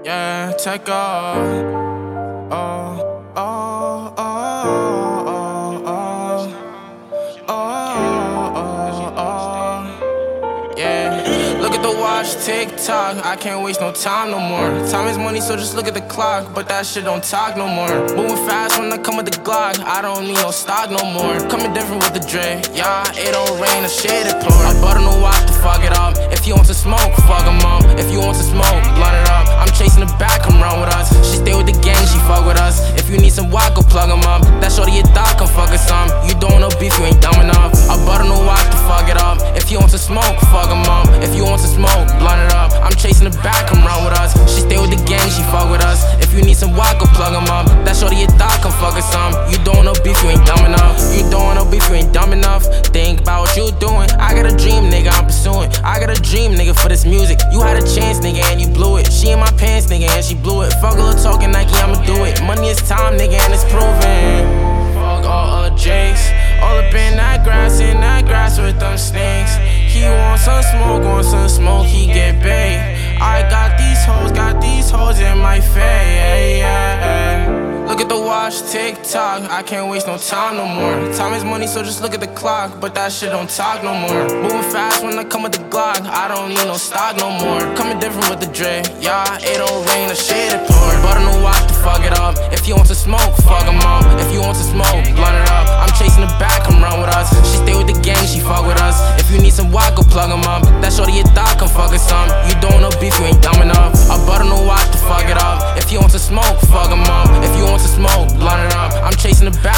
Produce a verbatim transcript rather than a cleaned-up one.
Yeah, take off. Oh, oh, oh, oh, oh, oh, oh, oh. Yeah. Look at the watch, tick tock. I can't waste no time no more. Time is money, so just look at the clock. But that shit don't talk no more. Moving fast when I come with the Glock. I don't need no stock no more. Coming different with the Dre. Yeah, it don't rain, a shade it pour. I bought a new watch to fuck it up. If you want to smoke, fuck him up. If you want to smoke, blunt it up. I'm chasing the back, come run with us. She stay with the gang, she fuck with us. If you need some walk, go plug him up. That shorty your thought, come fuck us some. You don't know beef, you ain't dumb enough. I bought a new watch to fuck it up. If you want to smoke, fuck him up. If you want to smoke, blunt it up. I'm chasing the back, come run with us. She stay with the gang, she fuck with us. If you need some walk, go plug him up. That shorty your thought, come fuck us some. You don't know beef, you ain't dumb enough. You don't know beef, you ain't dumb enough. Think about what you doing. I got a dream, nigga, I'm pursuing. I got a dream, nigga, for this music. You had a chance, nigga, and you blew it. She in my pants, nigga, and she blew it. Fuck a little talking Nike, I'ma do it. Money is time, nigga, and it's proven. Fuck all of Jakes. All up in that grass, in that grass with them snakes. He wants some smoke, wants some smoke, he get bait. I got these hoes, got these hoes in my face. Look at the watch, tick tock. I can't waste no time no more. Time is money, so just look at the clock. But that shit don't talk no more. Moving fast when I come with the Glock. I don't need no stock no more. Coming different with the Dre. Yeah, it don't rain, a shade it pour. Bought a new watch to fuck it up. If you want to smoke, fuck him up. If you want to smoke, blunt it up. I'm chasing the back, come run with us. She stay with the gang, she fuck with us. If you need some walk, go plug him up. That shorty your thought, come fuck us some. You don't know beef, you ain't dumb enough. I bought a new watch to fuck it up. If you want to smoke, fuck him up. If you want to smoke, blunt it up. I'm chasing the back.